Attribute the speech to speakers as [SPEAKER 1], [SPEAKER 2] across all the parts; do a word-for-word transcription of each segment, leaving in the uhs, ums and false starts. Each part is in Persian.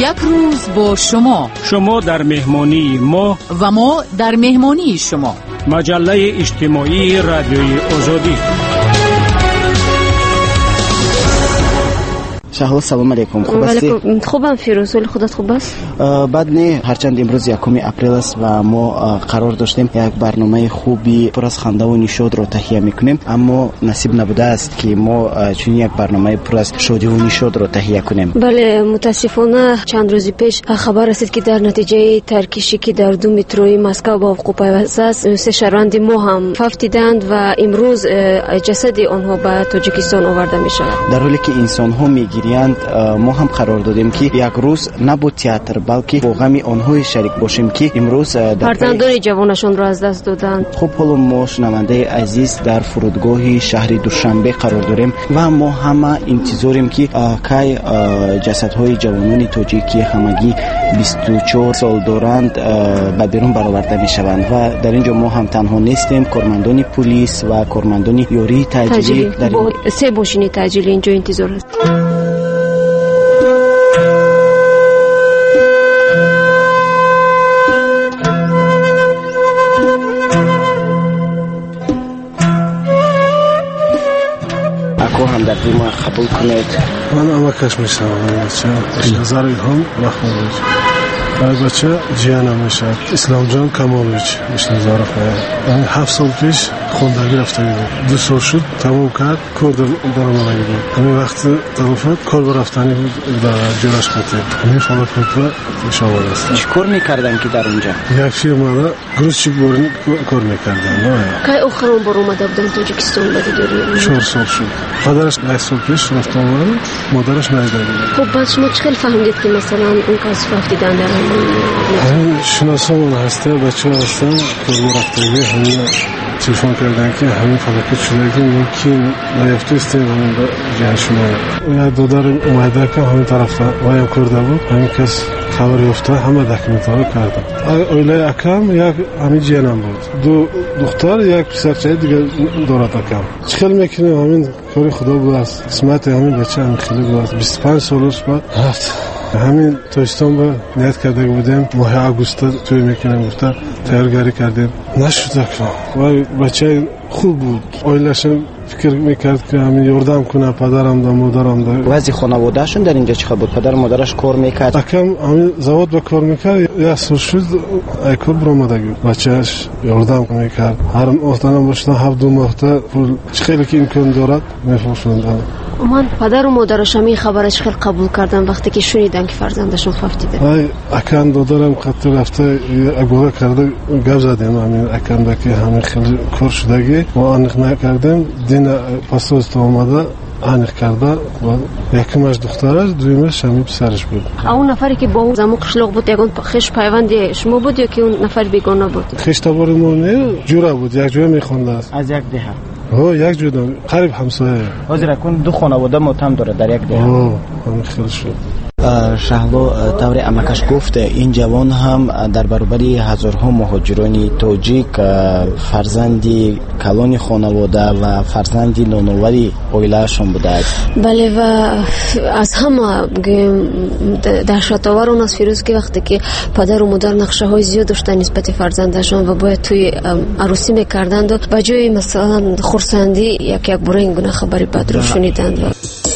[SPEAKER 1] یک روز با شما،
[SPEAKER 2] شما در مهمانی ما
[SPEAKER 1] و ما در مهمانی شما.
[SPEAKER 2] مجله اجتماعی رادیوی آزادی.
[SPEAKER 3] شهلا سلام علیکم. خوب هستی؟
[SPEAKER 4] خوبم فیروز، ولی خودت خوب است؟
[SPEAKER 3] بعد نه، هرچند امروز یکم اپریل است و ما قرار داشتیم یک برنامه خوبی پر از خنده و نشاط رو تهیه میکنیم، اما نصیب نبوده است که ما چون یک برنامه پر از شادی و نشاط رو تهیه کنیم.
[SPEAKER 4] بله، متاسفانه چند روز پیش خبر رسید که در نتیجه ترکشی که در دو متروی مسکو با افق پیوسته است، سه شهروند ما هم ففتیدند و امروز جسد آنها به تاجیکستان آورده می شود.
[SPEAKER 3] در حالی که انسان ها میگیرند، ما هم قرار دادیم که یک روز نبود تئاتر بلکه با غم آنها شریک باشیم که امروز
[SPEAKER 4] فرزندان جوانشان را از دست دادند.
[SPEAKER 3] خب حالا ما شنونده عزیز در فرودگاه شهر دوشنبه قرار داریم و ما همه انتظاریم که کی جسدهای جوانان تاجیکی همگی بیست و چهار سال دارند به بیرون برآورده میشوند و در اینجا ما هم تنها نیستیم. کارمندان پلیس و کارمندان یاری تاجیلی در
[SPEAKER 4] با سه ماشین تاجیلی اینجا انتظار است.
[SPEAKER 3] هم در ما قبول کنید.
[SPEAKER 5] من امکش میشم بچه نظر هم محمودویچ برای بچه جیانم میشه اسلام جان کمالویچ میشه نظر خواهد. هفت سال پیش خوندگی رفته بودم، دو سال شد تمام کرد، کار در آمده بودم. همین وقت توفت کار برفتنی بود در جورش قطعه همین فالت کنتر شامل است.
[SPEAKER 3] چی کار میکردن که در اونجا؟
[SPEAKER 5] یک فیرما را گروزچیک بورنی کار میکردن.
[SPEAKER 4] که آخرون بار اومده بودن تاجیکستان بدیگاری؟
[SPEAKER 5] چهار سال شد. پدرش ده سال پیش رفت آمد، مادرش نیده بود.
[SPEAKER 4] خب بعد شما چقدر فهمیدید که مثلا اون کس فهمیدن در
[SPEAKER 5] همین شناسان هسته، بچه ها هستن کار برفتگی همین تلفن کردن که همین فلکت شده که ممکن نیفته استیم همین جهن شما. یک دادر اومده که همین طرف وایم کرده بود، همین کس خبر یافته همه دکمنت ها کرده. اوله اکم یک همین جهنم بود، دو دختر یک پسرچه دیگه دارد اکم. چخیل میکنیم همین کاری خدا بود است. اسمت همین بچه همین خیلی بود است. بیست و پنج سالش بود رفت. همین تاجیکستان با نیت کرده بودیم ماه آگوست توی میکنیم گفته تیارگاری کردیم نشد اکنون و بچه خوب بود. اویلشم فکر میکرد که همین یاردم کنه پدرم دا مادرم دا.
[SPEAKER 3] وضع خانوادهشون در اینجا چه بود؟ پدر مادرش کار میکرد؟
[SPEAKER 5] اکم همین زواد به کار میکرد، یک سال شد ای کار برآمدگی بچهش یاردم میکرد. هر ماهتنم باشدن هفت دو ماهته پول خیلی که امکان دارد میفروشوندن.
[SPEAKER 4] من پدر و مادرش همین خبرش خیلی قبول کردن وقتی که شنیدن که فرزندشون ففتیده.
[SPEAKER 5] ای اکن دادرم خط رفته اگوره کرده گپ زدیم همین اکن که همین خیلی کار شدگی ما انق نکردیم دین پاسوز تو اومده انق کرده و یکمش دخترش دویمش همین پسرش بود.
[SPEAKER 4] اون نفری که با زمو قشلق بود یگان خش پیوندی شما بود یا که اون نفر بیگانه بود؟
[SPEAKER 5] خش تبارمون جوره بود، یک جوره میخونده است.
[SPEAKER 3] از یک دهه
[SPEAKER 5] ها یک جوره قریب همسایه.
[SPEAKER 3] حاضر کن دو خانواده متهم داره در یک دهه.
[SPEAKER 5] ها همین خیلی شد.
[SPEAKER 3] شهلا طور امکش گفت این جوان هم در برابری هزارها مهاجران تاجیک فرزندی کلان خانواده و فرزندی نونوری اویلهشون بوده است.
[SPEAKER 4] بله و از همه دهشت‌آور اون از فیروز که وقتی که پدر و مادر نقشه های زیاد داشتن نسبت فرزندشون و باید توی عروسی میکردند و به جای مثلا خرسندی یک یک باره این گونه خبری بد رو شنیدند.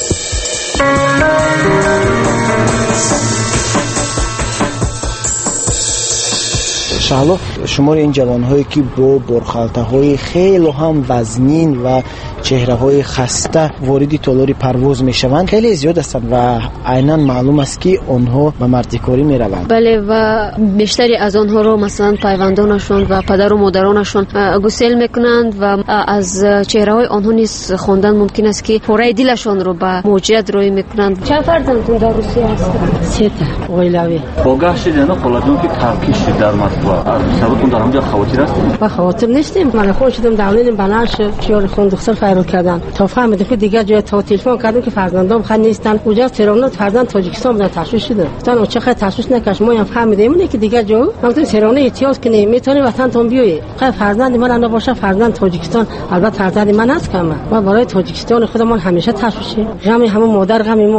[SPEAKER 3] شهلا شمار این جوان‌هایی که با برخالت‌های خیلی هم وزنین و چهره‌های خسته وارد تالار پرواز می‌شوند خیلی زیاد هستند و عیناً معلوم است که آنها به مردکاری می‌روند.
[SPEAKER 4] بله و بیشتری از آنها رو مثلا پیوندانشون و پدر و مادرانشون گسیل می‌کنند و از چهره‌های آنها نیز خواندن ممکن است که پوره دلشون رو به موجیت روی می‌کنند. چند فرزندتون در روسیه هستند؟ سه تا اویلاوی.
[SPEAKER 6] آگاه شدید نه خالدون که ترکیش در مسکو. سبتون در همونجا خواطر هستیم؟
[SPEAKER 7] با خواطر نیستیم. من خود شدم دولین بناش چیار خون دختر فایرال کردن. تا فهمیدم که دیگه جای تا تلفن کردم که فرزندام خود نیستن. اونجا تهران فرزند تاجیکستان بودن تشویش شدن. گفتن اون چقدر تشویش نکش ما هم فهمیدیم اینه که دیگه جو گفتم تهران احتیاط کنی میتونی وطن تون بیای. خب فرزند من انا باشه فرزند تاجیکستان البته فرزند من است که ما برای تاجیکستان خودمون همیشه تشویش. غم همون مادر غم ما.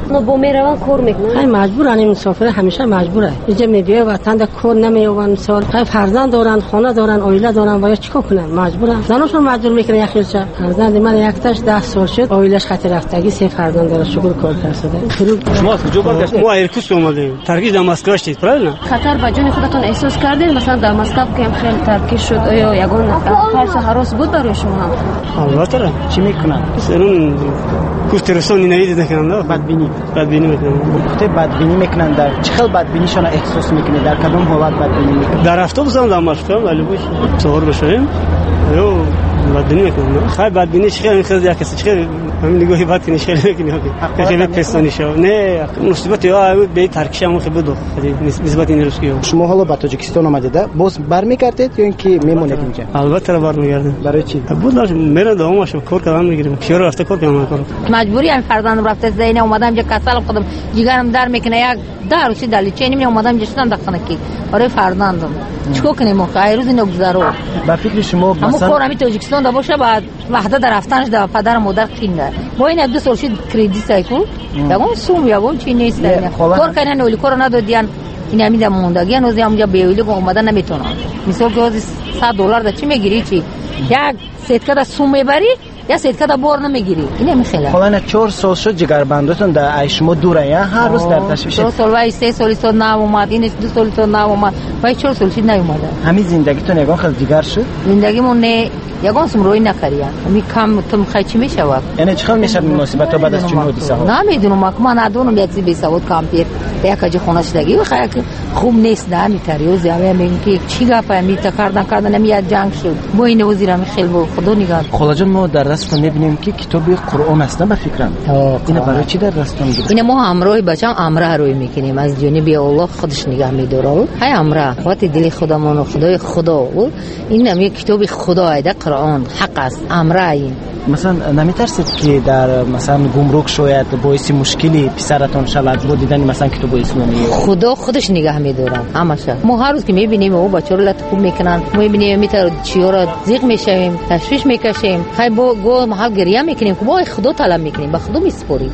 [SPEAKER 4] نو با میروان کار میکنن
[SPEAKER 7] خیلی مجبورن این مسافر همیشه مجبوره اینجا میبیه وطن در کار نمیوان سال خیلی فرزند دارن خانه دارن اویله دارن باید چیکار کنن مجبورن زناشون مجبور میکنه یک خیلچه فرزند من یک تاش ده سال شد اویلش خاطر رفتگی سه فرزند داره شکر کار کرده
[SPEAKER 5] شما کجا برگشت ما ایرکوتسک اومدیم ترکیز دماسکو هستید پراینا
[SPEAKER 4] خطر به جان خودتون احساس کردید مثلا دماسکو که خیلی ترکیز شد آیا یگان فرض حراس بود برای شما
[SPEAKER 5] البته
[SPEAKER 3] چی میکنن
[SPEAKER 5] اون کوسترسون نمیدید نکنن
[SPEAKER 3] بدبینی
[SPEAKER 5] بدبینی میکنن
[SPEAKER 3] وقتی بدبینی میکنن در چه خیلی بدبینیشون احساس میکنه در کدوم حالت بدبینی میکنن
[SPEAKER 5] در اتوبوس هم دماسکو ولی باش سوار بشیم یو بدبینی میکنن خیلی بدبینی خیلی خیلی کسی خیلی همین نگاهی بد کنی خیلی میکنه خیلی پستانی شو نه مصیبت یا به ترکیش هم خیلی بود نسبت این روسیه
[SPEAKER 3] شما حالا به تاجیکستان آمدید باز برمیگردید یا اینکه میمونید اینجا
[SPEAKER 5] البته برمیگردم
[SPEAKER 3] برای چی
[SPEAKER 5] بود میره دوامش کار کردن میگیرم پیار رفته کار کردن کار
[SPEAKER 8] مجبوری هم فرزندم رفته زینه اومدم اینجا کسل خودم جیگرم در میکنه یک در روشی دلی چه نمیدونم اومدم اینجا شدم دختنه کی برای فرزندم چیکار کنیم آخه روز نگذرو
[SPEAKER 3] با فکر شما
[SPEAKER 8] مثلا همون کار همین تاجیکستان دا باشه بعد وحده در رفتنش در پدر مادر خینده با این دو سال شد کردیت سایکل یگون سوم یگون چی نیست کار کنن اولی کار ندادین این همین در موندگی هنوز همونجا بیویلی که اومدن نمیتونن مثال که صد دلار دا چی میگیری چی یک سیتکه دا سوم میبری یا سیتکه دا بار نمیگیری این نمیخیله
[SPEAKER 3] حالا چهار سال شد جگربندتون در ای شما دوره یا هر روز در تشویش
[SPEAKER 8] دو سال وای سه سالی سال نه اومد این دو سالی سال نه اومد وای چهار سال شد نیومده
[SPEAKER 3] همین زندگیتون یگان خیلی دیگر شد
[SPEAKER 8] زندگیمون نه یگان سم روی نکردیم می کم تم خی چی میشه وقت
[SPEAKER 3] یعنی چقدر میشه مناسبت بعد از چون حادثه ها
[SPEAKER 8] نمیدونم من ندونم یک بی سواد کامپیوتر یک جا خونش لگی و خیلی خوب نیست نه میتریو زیاده میگن که چی گپه میت کردن کردن نمیاد جنگ شد با این وزیرم خیلی با خدا نگاه
[SPEAKER 3] خاله جان ما در دستتون میبینیم که کتاب قرآن است نه به فکرم اینا برای چی در دستتون میگیره
[SPEAKER 8] اینا ما همراه بچم امره روی میکنیم از جانب الله خودش نگاه میداره های امره وقت دل خودمون و خدای خدا و این هم یک کتاب خدا ایده قرآن حق است امره این
[SPEAKER 3] مثلا نمیترسید که در مثلا گمرک شاید باعث مشکلی پسرتون شود بود دیدن مثلا کتاب اسلامی
[SPEAKER 8] خدا خودش نگاه میداره همشه ما هر روز که میبینیم او بچه‌ها لط خوب میکنن ما میبینیم میتر چیا را زیق میشویم تشویش میکشیم خیلی با گو محل گریه میکنیم که با خدا طلب میکنیم به خدا میسپاریم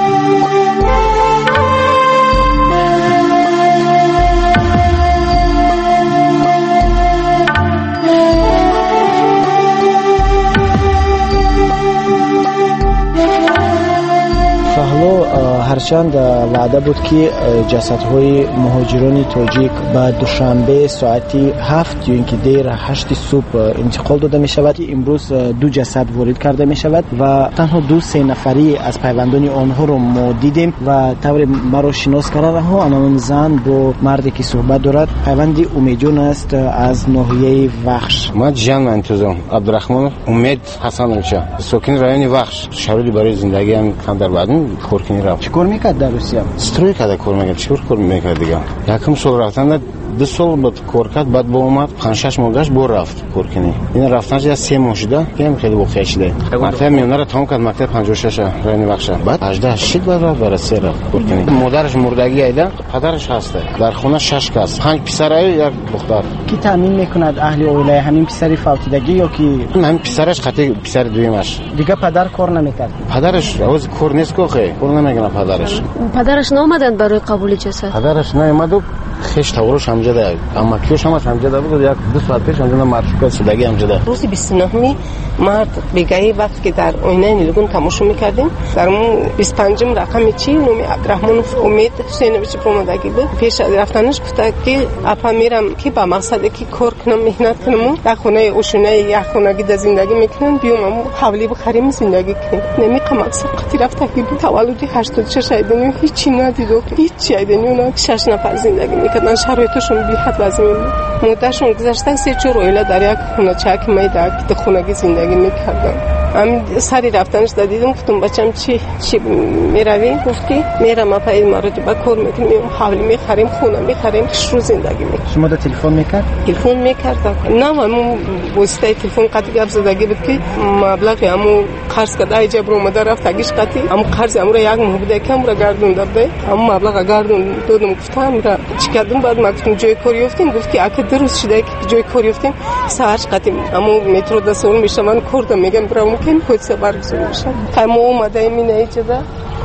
[SPEAKER 3] هرچند وعده بود که جسدهای مهاجران تاجیک به دوشنبه ساعتی هفت یا اینکه دیر هشت صبح انتقال داده می شود. امروز دو جسد وارد کرده می شود و تنها دو سه نفری از پیوندان آنها رو ما دیدیم و طور مرا شناس کرده ها آنان زن با مردی که صحبت دارد پیوندی امیدجان است از ناحیه وخش.
[SPEAKER 9] ما جان انتظام عبدالرحمن امید حسنوچا ساکن رایون وخش شهری برای زندگی هم کم در بعد کورکنی رفت.
[SPEAKER 3] چیکار میکرد در روسیه؟
[SPEAKER 9] استروی کرده کار میکرد. چیکار کار میکرد دیگه؟ یکم سال رفتن دو سال بود کار کرد بعد با اومد پنج شش ماه گشت بر رفت کورکنی. این رفتنش یا سه ماه شده که خیلی واقعی شده. مکتب میونه را تمام کرد مکتب پنجاه و شش رایون وخش. بعد هجده شد بعد رفت برای سه رفت کورکنی. مادرش مردگی ایده پدرش هسته. در خونه شش کس پنج پسرای یک دختر.
[SPEAKER 3] کی تامین میکند اهل اوله همین پسری فوتیدگی یا کی
[SPEAKER 9] همین پسرش خاطر پسر دویمش
[SPEAKER 3] دیگه پدر کار نمیکرد.
[SPEAKER 9] پدرش از کار نیست که خیلی کار نمیکنه پدرش.
[SPEAKER 4] پدرش نامدن برای قبول جسد.
[SPEAKER 9] پدرش نیامد و خش تورش هم جده اما کیوش هم هم جده بود یک دو ساعت پیش هم مرشوق شدگی هم جده.
[SPEAKER 10] روز بیست و نهم مارت بگاهی وقت که در آینه نیلگون تماشا میکردیم در اون بیست و پنجم رقم چی نومی عبدالرحمن امید حسینویچ پرومدگی بود. پیش از رفتنش گفت که اپا میرم که با مقصد که کار کنم مهنت کنم در خونه اوشونه یا خونگی در زندگی میکنم بیام حوالی بخریم زندگی کنیم. نمیقم مقصد قتی رفته که تولدی هشتاد و شش ایدنی هیچی ندید و هیچی ایدنی اونا شش نفر زندگی میکردن. شرایطشون بی حد وضعی بود. مدتشون گذشته سه چهار اویله در یک خونه چک میده که خونگی زندگی میکردن. همین سری رفتنش دیدم گفتم بچم چی چی میروی؟ گفت که میرم اپا این مرد با کار میکنیم حوالی میخریم خونه میخریم رو زندگی میکنیم.
[SPEAKER 3] شما دا تلفن میکرد؟
[SPEAKER 10] تلفن میکرد نه من واسطه تلفن قطعی گپ زدگی بود که مبلغ همو قرض کرده ای جبر اومده رفت اگیش قطعی همو قرض همو را یک ماه بوده که همو را گردون داده همو مبلغ گردون دادم گفتم را چی کردم بعد ما گفتم جای کاری افتیم گفت که اگه درست شده که جای کاری افتیم ساعت قطعی همو مترو دستون میشه من کردم میگم برام که خود سه برگزار میشه. ما اومده این اینجا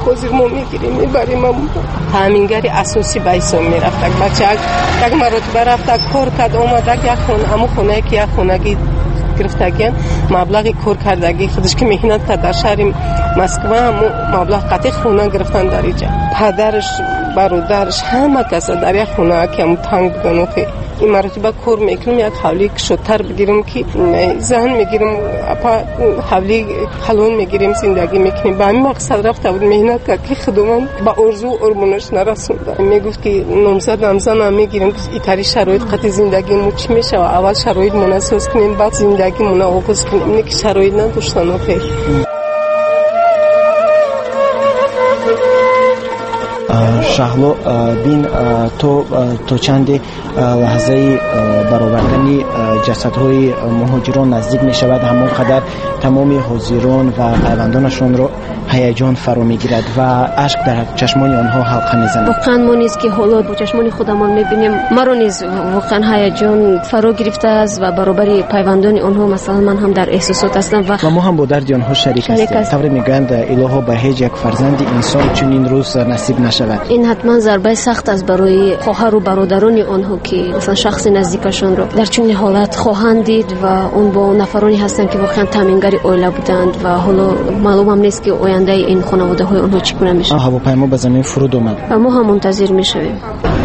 [SPEAKER 10] حاضر ما میگیریم میبریم. تامینگری اساسی به حساب میرفت. بچه یک مرتبه رفت کار کرد اومد یک خونه امو خونه که یک خونگی گرفتگیان مبلغ کار کردگی خودش که مهنت کرد در شهر مسکو هم مبلغ قطعی خونه گرفتن در اینجا. پدرش برادرش همه کسا در یک خونه که هم تنگ بودن که این مرتبه کار میکنم یک حولی شدتر بگیرم که ذهن میگیرم اپا حولی حلون میگیریم زندگی میکنیم. به همین مقصد رفته بود مهنت کرد که خودمان با ارزو ارمونش نرسونده. میگفت که نامزد نامزد هم میگیریم که ایتاری شرایط قطعی زندگی مو چی میشه و اول شرایط مناسب کنیم بعد زندگی مو آغاز کنیم. اینه که شرایط نداشتن و خیلی
[SPEAKER 3] شهلو بین تو تو چند لحظه برآوردن جسدهای مهاجران نزدیک می شود همون قدر تمام حاضران و پیوندانشون رو هیجان فرا میگیرد و اشک در چشمان آنها حلقه میزند.
[SPEAKER 4] واقعا ما نیز که حالا با چشمان خودمان میبینیم ما رو نیز واقعا هیجان فرا گرفته است و برابر پیوندان آنها مثلا من هم در احساسات هستم و,
[SPEAKER 3] و ما هم با درد آنها شریک هستیم. طوری میگویند الها به هیچ یک فرزند انسان چنین روز نصیب نشود.
[SPEAKER 4] این حتما ضربه سخت است برای خواهر و برادران آنها که مثلا شخص نزدیکشون رو در چنین حالت خواهند دید و اون با نفرانی هستند که واقعا تامینگری عائله بودند و حالا معلوم هم نیست که آینده این خانواده های اونها چگونه میشه.
[SPEAKER 3] هواپیما به زمین فرود اومد
[SPEAKER 4] و ما هم منتظر میشویم.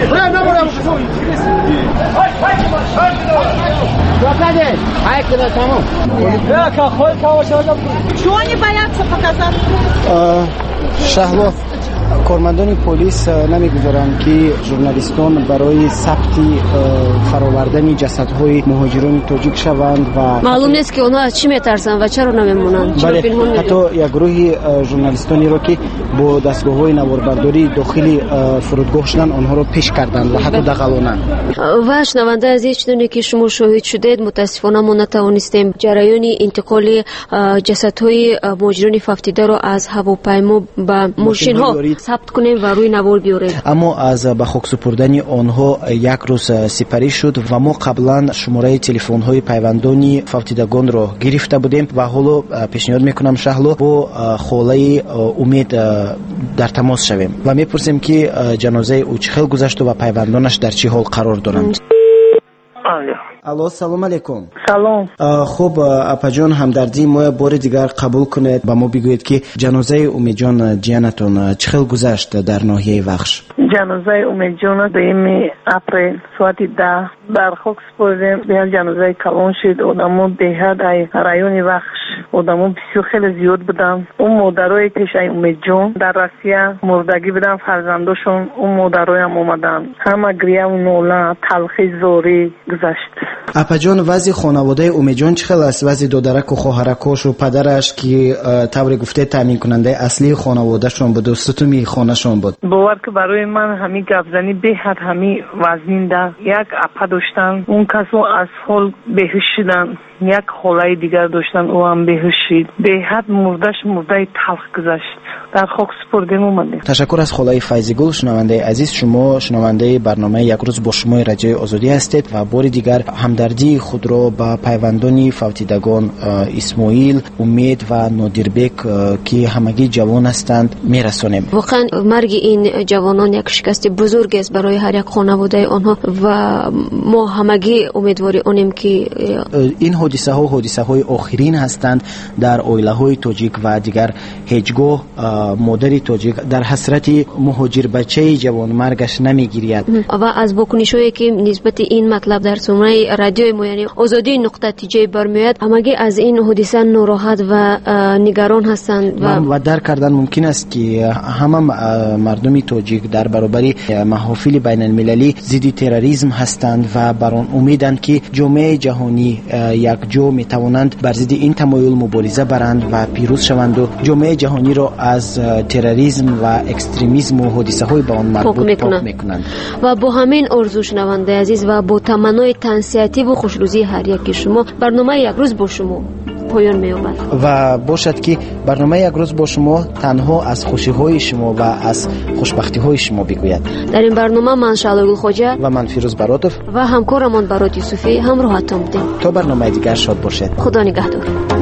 [SPEAKER 3] شهلا کارمندان پلیس نمیگذارند که ژورنالیستان برای ثبت فراوردن جسدهای مهاجران تاجیک شوند و
[SPEAKER 4] معلوم نیست که اونها از چی میترسن و چرا نمیمونند.
[SPEAKER 3] بله حتی یک گروه ژورنالیستانی را که با دستگاه‌های نواربرداری داخل فرودگاه شدن آنها را پیش کردند و حتی دغلانند.
[SPEAKER 4] و شنونده عزیز چنانه که شما شاهد شدید متاسفانه ما نتوانستیم جریان انتقال جسدهای مهاجران ففتیده را از هواپیما به ماشین‌ها ثبت کنیم و روی نوار بیاریم.
[SPEAKER 3] اما از به خاک سپردن آنها یک روز سپری شد و ما قبلا شماره تلفن های پیوندان فوتیدگان را گرفته بودیم و حالا پیشنهاد میکنم شهلا با خاله امید در تماس شویم و میپرسیم که جنازه او چه خیلی گذشت و پیوندانش در چه حال قرار دارند. الو سلام علیکم.
[SPEAKER 10] سلام.
[SPEAKER 3] خب اپا جان همدردی ما بار دیگر قبول کنید و ما بگویید که جنازه امید جان جیانتون چه خیلی گذشت در ناحیه وخش؟
[SPEAKER 10] جنازه امید جان دویم اپریل ساعت ده در خاک سپردیم. به جنازه کلان شد. آدمو بهد ای رایون وخش آدمو بسیار خیلی زیاد بودن. اون مادرای پیش ای امید جان در روسیه مردگی بودن فرزنداشون. اون مادرای هم اومدن همه گریه و ناله تلخی زوری گذشت.
[SPEAKER 3] اپا جان وضع خانواده امید جان چخیل است؟ وضع دادرک و خواهرکاش و پدرش که طوری گفته تامین کننده اصلی خانواده شون بود و ستومی خانه شون بود.
[SPEAKER 10] باور که برای من همین گفزنی به حد همین وزنینده یک اپا داشتن اون کسو از حال بهوش شدن. یک خاله دیگر داشتن او هم بهوش شد. به حد مردش مرده تلخ گذشت. در خاک سپردیم اومدیم.
[SPEAKER 3] تشکر از خاله فیضیگل. شنونده عزیز شما شنونده برنامه یک روز با شما رادیو آزادی هستید و بار دیگر همدردی خود را با پیوندان فوتیدگان اسماعیل، امید و نادربک که همگی جوان هستند میرسانیم.
[SPEAKER 4] واقعا مرگ این جوانان یک شکست بزرگ است برای هر یک خانواده آنها و ما همگی امیدواری اونیم که
[SPEAKER 3] این حادثه ها حادثه های آخرین هستند در عائله های تاجیک و دیگر هیچگاه مادر تاجیک در حسرت مهاجر بچه جوان مرگش نمیگیرید.
[SPEAKER 4] و از واکنش‌هایی که نسبت این مطلب در سومره رادیو ما یعنی آزادی نقطه تیجه برمیاد همگی از این حادثه ناراحت و نگران هستند و
[SPEAKER 3] و درک کردن ممکن است که همه مردم تاجیک در برابر محافل بین المللی ضد تروریسم هستند و بر آن امیدند که جامعه جهانی یک جو می توانند بر ضد این تمایل مبارزه برند و پیروز شوند و جامعه جهانی را از تروریسم و اکستریمیسم و حادثه های با آن مربوط پاک میکنند.
[SPEAKER 4] و با همین آرزو شنونده عزیز و با تمنای تنسیتی و خوشروزی هر یکی شما برنامه یک روز با شما پایان می‌یابد
[SPEAKER 3] و باشد که برنامه یک روز با شما تنها از خوشی‌های شما و از خوشبختی‌های شما بگوید.
[SPEAKER 4] در این برنامه من شعله گلخواجه و
[SPEAKER 3] من فیروز براتوف
[SPEAKER 4] و همکارمان برات یوسفی همراهتان بودیم.
[SPEAKER 3] تا برنامه دیگر شاد باشید.
[SPEAKER 4] خدا نگهدار.